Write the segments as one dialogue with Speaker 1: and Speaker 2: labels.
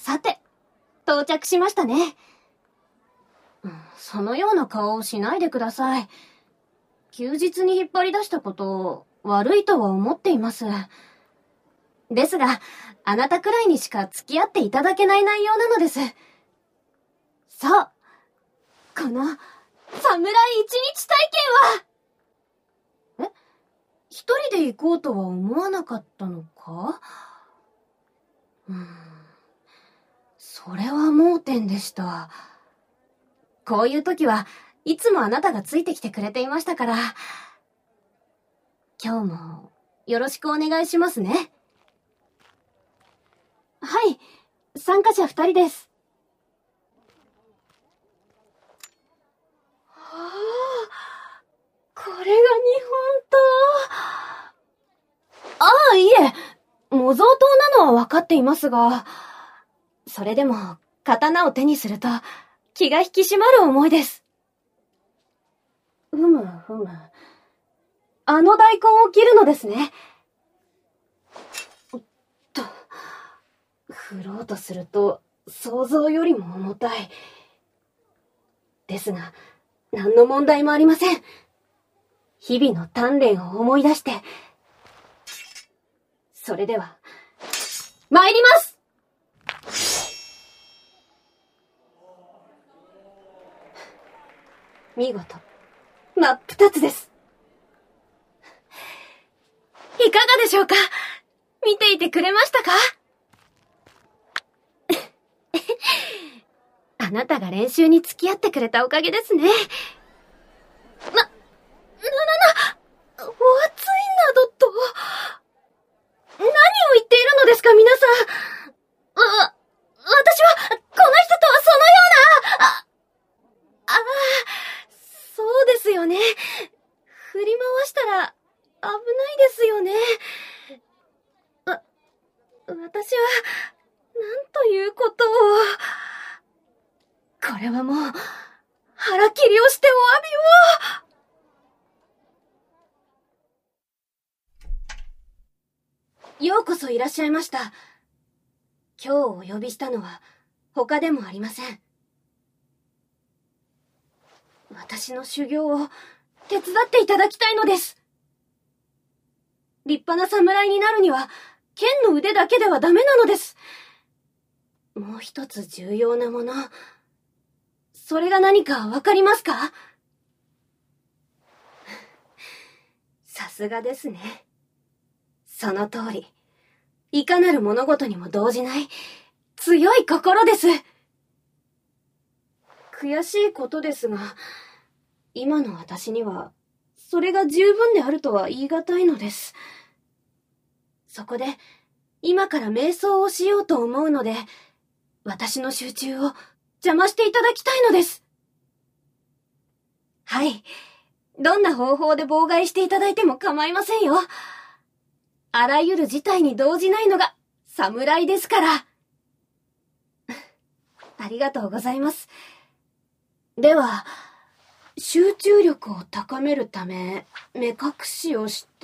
Speaker 1: さて、到着しましたね。そのような顔をしないでください。休日に引っ張り出したことを悪いとは思っています。ですが、あなたくらいにしか付き合っていただけない内容なのです。そう。この、侍一日体験は、一人で行こうとは思わなかったのか？それは盲点でした。こういう時はいつもあなたがついてきてくれていましたから。今日もよろしくお願いしますね。はい、参加者2人です。これが日本刀。いえ、模造刀なのは分かっていますが、それでも刀を手にすると気が引き締まる思いです。ふむ。あの大根を切るのですね。振ろうとすると想像よりも重たい。ですが、何の問題もありません。日々の鍛錬を思い出して。それでは、参ります。見事、真っ二つです。いかがでしょうか？見ていてくれましたか？あなたが練習に付き合ってくれたおかげですね。お熱いなどと。何を言っているのですか、皆さん。私は、この人とはそのような、そうですよね。振り回したら、危ないですよね。私は、なんということを。これはもう、腹切りをしてお詫びを。ようこそいらっしゃいました。今日お呼びしたのは、他でもありません。私の修行を手伝っていただきたいのです。立派な侍になるには、剣の腕だけではダメなのです。もう一つ重要なもの。それが何かわかりますか？さすがですね。その通り。いかなる物事にも動じない、強い心です。悔しいことですが、今の私には、それが十分であるとは言い難いのです。そこで、今から瞑想をしようと思うので、私の集中を邪魔していただきたいのです。はい。どんな方法で妨害していただいても構いませんよ。あらゆる事態に動じないのが侍ですから。ありがとうございます。では、集中力を高めるため、目隠しをして、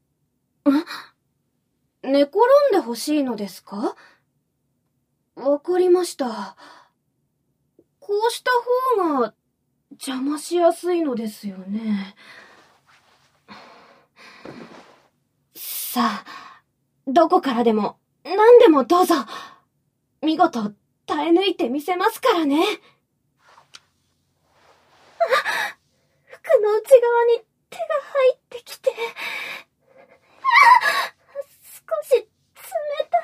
Speaker 1: 寝転んでほしいのですか？わかりました。こうした方が邪魔しやすいのですよね。さあ、どこからでも何でもどうぞ。見事耐え抜いてみせますからね。服の内側に手が入ってきて、少し冷た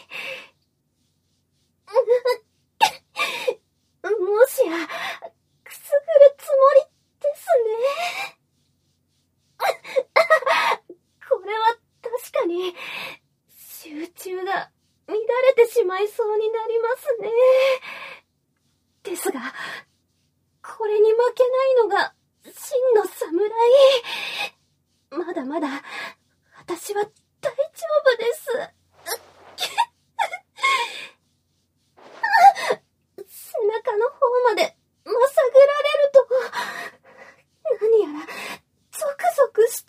Speaker 1: い。もしや、くすぐるつもりですね。これは確かに、集中が乱れてしまいそうになりますね。ですが、これに負けないのが真の侍。まだまだ、私は大丈夫です。背中の方までまさぐられると、何やらゾクゾクして。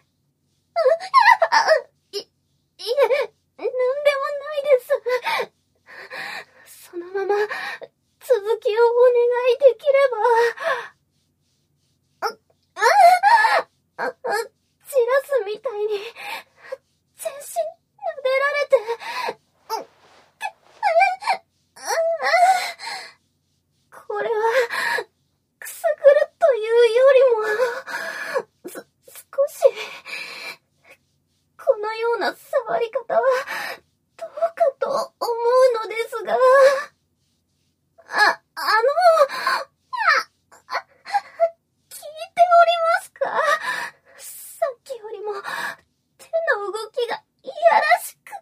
Speaker 1: いえ、なんでもないです。 触り方はどうかと思うのですが、聞いておりますか？さっきよりも手の動きがいやらしく。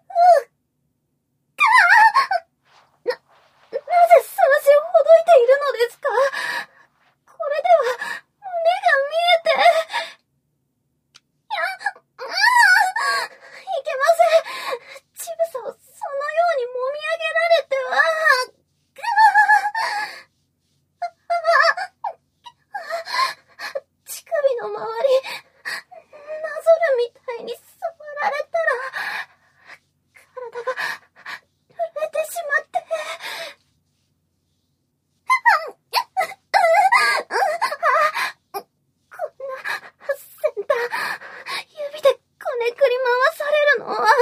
Speaker 1: なぜさらしをほどいているのですか？これでは胸が見えて。いけません。乳房をそのようにもみあげられては。乳首の周り、なぞるみたいに触られたら、体が震えてしまって。こんな先端、指でこねくり回されるのは、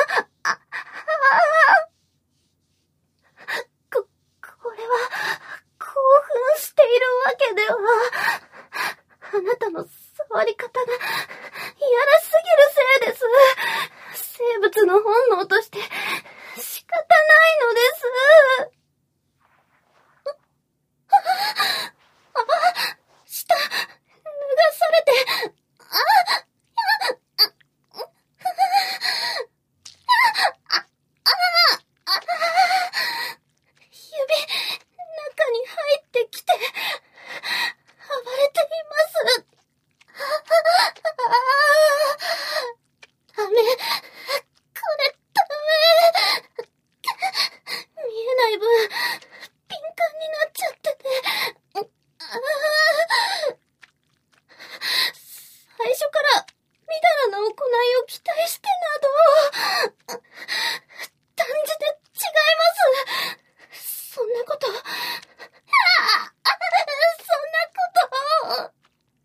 Speaker 1: これは興奮しているわけでは。あなたの触り方がいやらしすぎるせいです。生物の本能として仕方ないのです。舌、脱がされて、指、中に入ってきて、暴れています。ダメ。これダメ。見えない分、敏感になっちゃってて。最初からみだらな行いを期待してなど、断じて違います。そんなこと、そんなことを。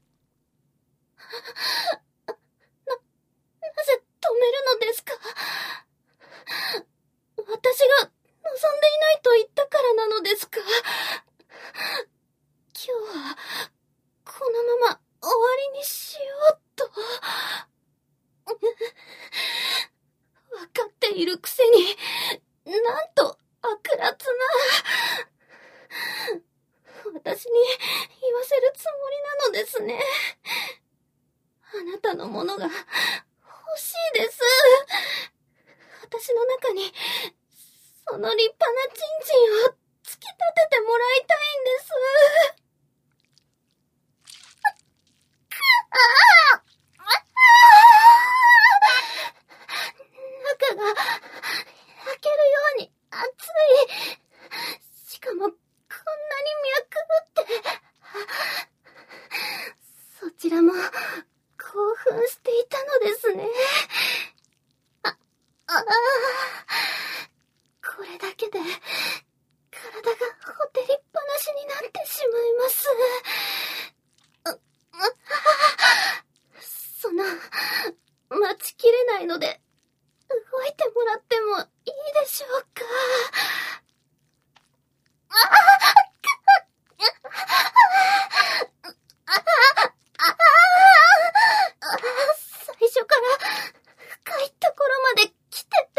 Speaker 1: なぜ止めるのですか？私が望んでいないと言ったからなのですか？今日はこのまま終わりにしようと。わかっているくせに、なんと悪辣な。私に言わせるつもりなのですね。あなたのものが欲しいです。私の中にその立派なチンチンを突き立ててもらいたいんです。中が焼けるように熱い。しかもこんなに脈打って。そちらも興奮していたのですね。これだけで体がほてりっぱなしになってしまいます。その、待ちきれないので動いてもらってもいいでしょうか？最初から深いところまで来てて。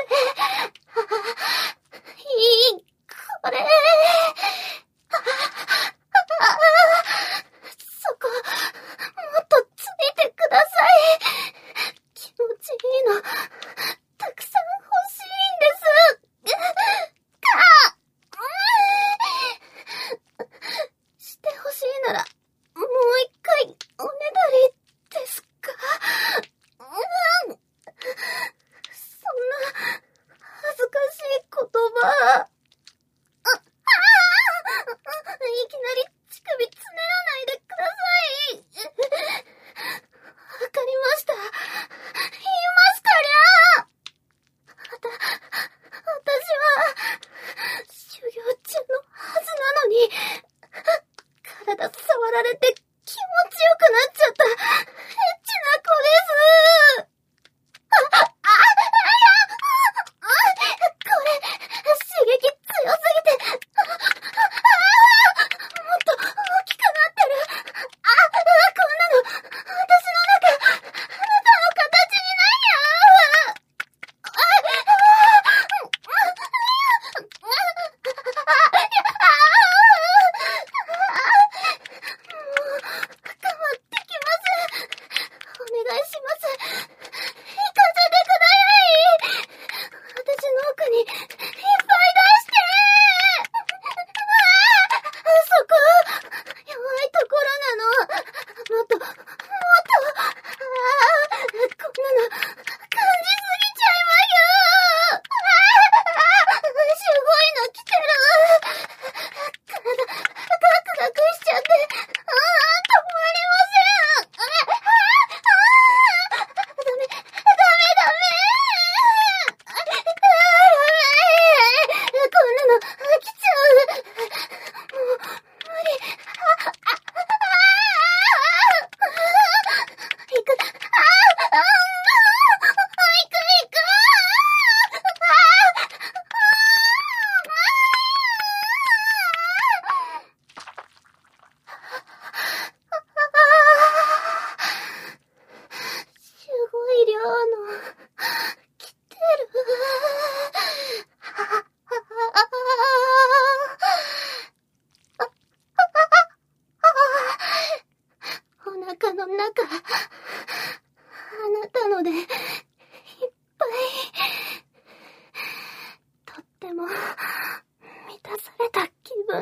Speaker 1: いい、これ。そこ、もっとついてください。気持ちいいの、たくさん欲しいんです。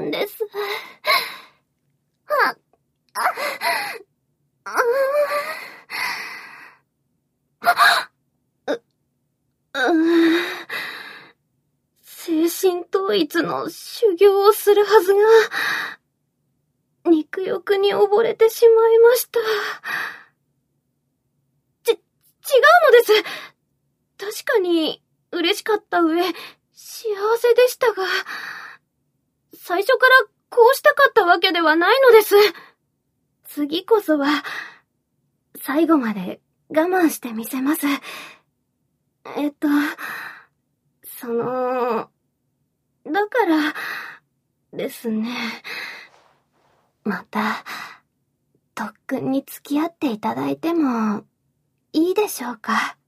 Speaker 1: んです。精神統一の修行をするはずが、肉欲に溺れてしまいました。違うのです。確かに嬉しかった上、幸せでしたが、最初からこうしたかったわけではないのです。次こそは、最後まで我慢してみせます。だからですね。また、特訓に付き合っていただいてもいいでしょうか。